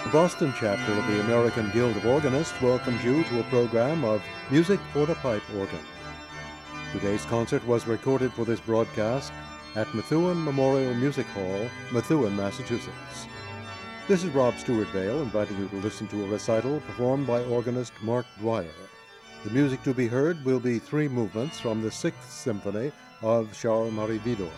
The Boston chapter of the American Guild of Organists welcomes you to a program of Music for the Pipe Organ. Today's concert was recorded for this broadcast at Methuen Memorial Music Hall, Methuen, Massachusetts. This is Rob Stewart Vale inviting you to listen to a recital performed by organist Mark Dwyer. The music to be heard will be three movements from the Sixth Symphony of Charles-Marie Widor.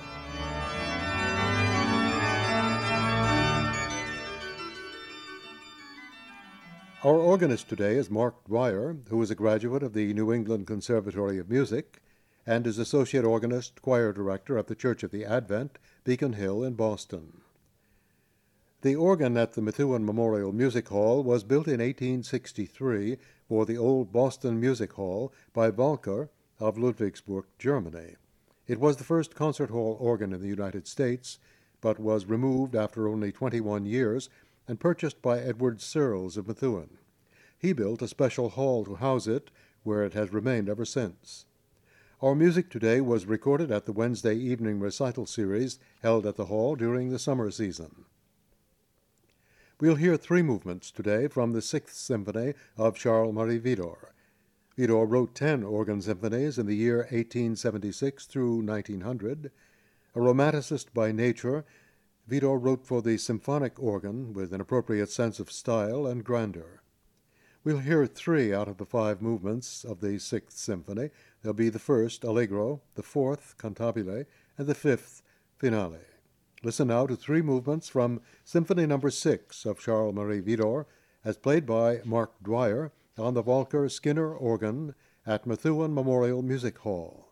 Our organist today is Mark Dwyer, who is a graduate of the New England Conservatory of Music and is Associate Organist, Choir Director at the Church of the Advent, Beacon Hill in Boston. The organ at the Methuen Memorial Music Hall was built in 1863 for the old Boston Music Hall by Walker of Ludwigsburg, Germany. It was the first concert hall organ in the United States, but was removed after only 21 years and purchased by Edward Searles of Methuen. He built a special hall to house it, where it has remained ever since. Our music today was recorded at the Wednesday evening recital series held at the hall during the summer season. We'll hear three movements today from the Sixth Symphony of Charles-Marie Widor. Widor wrote 10 organ symphonies in the year 1876 through 1900. A romanticist by nature, Widor wrote for the symphonic organ with an appropriate sense of style and grandeur. We'll hear 3 out of the 5 movements of the Sixth Symphony. They'll be the first, Allegro, the fourth, Cantabile, and the fifth, Finale. Listen now to 3 movements from Symphony No. 6 of Charles-Marie Widor, as played by Mark Dwyer on the Walker Skinner organ at Methuen Memorial Music Hall.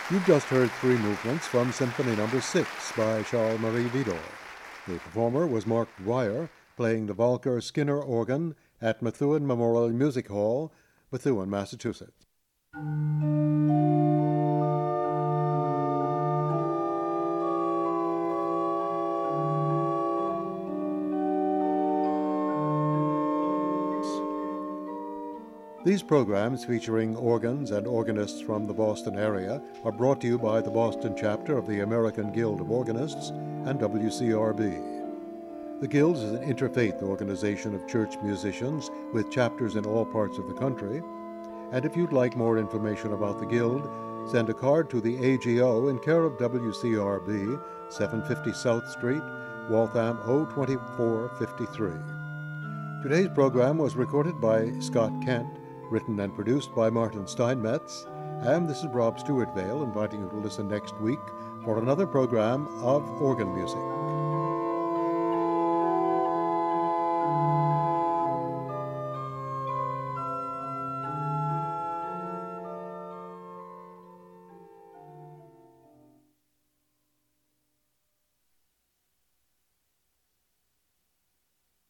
You've just heard three movements from Symphony No. 6 by Charles-Marie Widor. The performer was Mark Dwyer, playing the Volker Skinner organ at Methuen Memorial Music Hall, Methuen, Massachusetts. These programs, featuring organs and organists from the Boston area, are brought to you by the Boston chapter of the American Guild of Organists and WCRB. The Guild is an interfaith organization of church musicians with chapters in all parts of the country. And if you'd like more information about the Guild, send a card to the AGO in care of WCRB, 750 South Street, Waltham 02453. Today's program was recorded by Scott Kent, written and produced by Martin Steinmetz, and this is Rob Stewart Vale inviting you to listen next week for another program of organ music.